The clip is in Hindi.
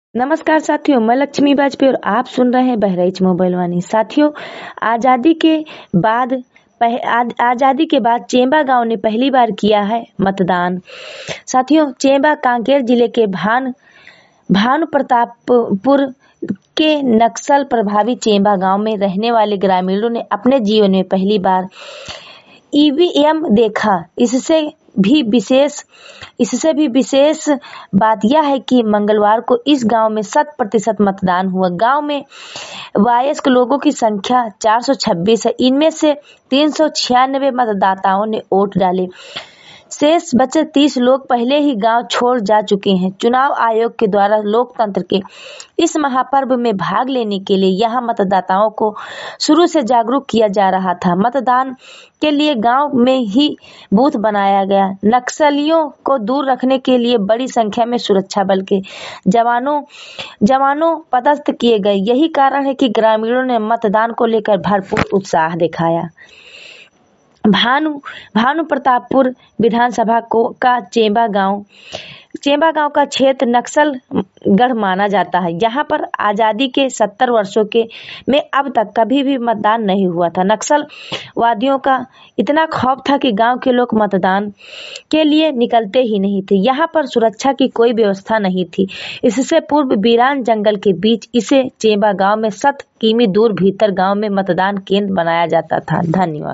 नमस्कार साथियों, मैं लक्ष्मी वाजपेयी और आप सुन रहे हैं बहराइच मोबाइल वाणी। साथियों, आजादी के बाद आजादी के बाद चेंबा गांव ने पहली बार किया है मतदान। साथियों, चेंबा कांकेर जिले के भानु प्रतापपुर के नक्सल प्रभावित चेंबा गांव में रहने वाले ग्रामीणों ने अपने जीवन में पहली बार ईवीएम देखा। इससे भी विशेष बात यह है कि मंगलवार को इस गांव में 100% मतदान हुआ। गांव में वयस्क लोगों की संख्या 426 है। इनमें से 396 मतदाताओं ने वोट डाले। शेष बचे 30 लोग पहले ही गांव छोड़ जा चुके हैं। चुनाव आयोग के द्वारा लोकतंत्र के इस महापर्व में भाग लेने के लिए यहां मतदाताओं को शुरू से जागरूक किया जा रहा था। मतदान के लिए गांव में ही बूथ बनाया गया। नक्सलियों को दूर रखने के लिए बड़ी संख्या में सुरक्षा बल के जवानों पदस्थ किए गए। यही कारण है कि ग्रामीणों ने मतदान को लेकर भरपूर उत्साह दिखाया। भानु प्रतापपुर विधानसभा का चेंबा गांव का क्षेत्र नक्सल गढ़ माना जाता है। यहाँ पर आजादी के 70 वर्षों में अब तक कभी भी मतदान नहीं हुआ था। नक्सलवादियों का इतना खौफ था कि गांव के लोग मतदान के लिए निकलते ही नहीं थे। यहाँ पर सुरक्षा की कोई व्यवस्था नहीं थी। इससे पूर्व वीरान जंगल के बीच इसे चेंबा गांव में 7 किमी दूर भीतर गांव में मतदान केंद्र बनाया जाता था। धन्यवाद।